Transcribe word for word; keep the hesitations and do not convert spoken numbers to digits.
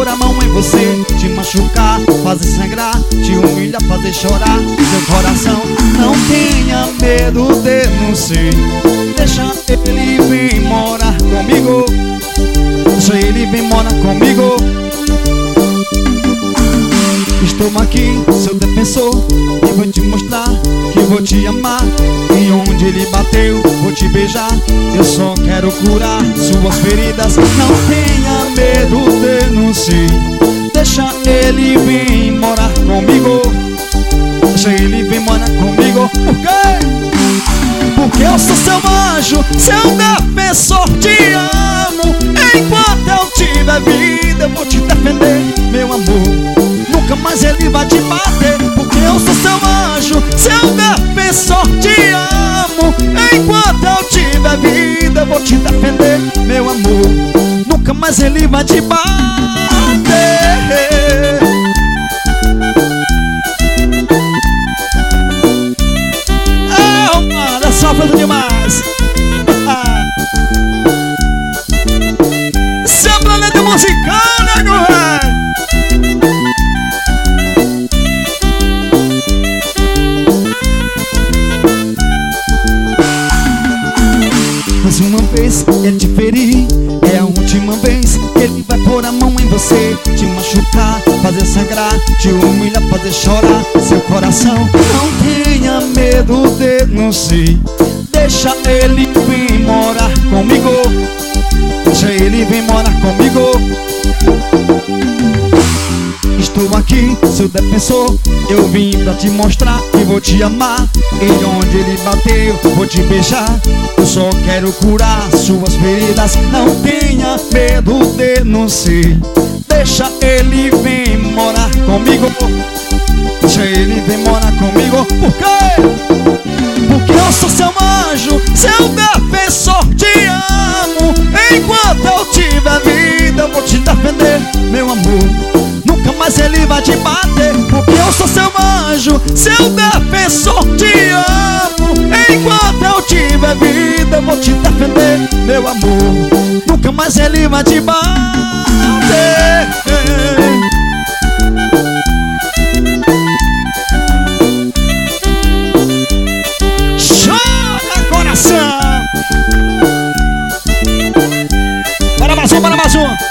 a mão em você, te machucar, fazer sangrar, te humilhar, fazer chorar seu coração. Não tenha medo de não ser. Deixa ele vir morar comigo. Deixa ele vir morar comigo. Estou aqui, seu defensor, e vou te mostrar que vou te amar. E onde ele bateu, vou te beijar. Eu só quero curar suas feridas. Não tenha medo de não ser. Deixa ele vir morar comigo. Deixa ele vir morar comigo. Por quê? Porque eu sou seu anjo, seu defensor, te amo. Enquanto eu tiver vida, eu vou te defender, meu amor. Nunca mais ele vai te bater. Porque eu sou seu anjo, seu defensor, te amo. Enquanto eu tiver vida, eu vou te defender, meu amor. Nunca mais ele vai te bater. Oh, mano, é só coisa demais. Ah. Seu planeta musical, nego, velho. Mais uma vez ele te ferir, é a última vez que ele vai pôr a mão em você, te machucar, fazer sangrar, te humilhar, fazer chorar seu coração. Não tenha medo de não ser. Deixa ele vir morar comigo. Deixa ele vir morar comigo. Estou aqui, seu defensor, eu vim pra te mostrar que vou te amar. E onde ele bateu, vou te beijar. Eu só quero curar suas feridas. Não tenha medo de não ser. Deixa ele vir morar comigo. Deixa ele vir morar comigo. Por quê? Porque eu sou seu anjo, seu defensor, te amo. Enquanto eu tiver vida, eu vou te defender, meu amor. Nunca mais ele vai te bater. Porque eu sou seu anjo, seu defensor, te amo. Enquanto eu tiver vida, eu vou te defender, meu amor. Nunca mais ele vai te bater. Chora, coração. Bora mais um, bora mais um.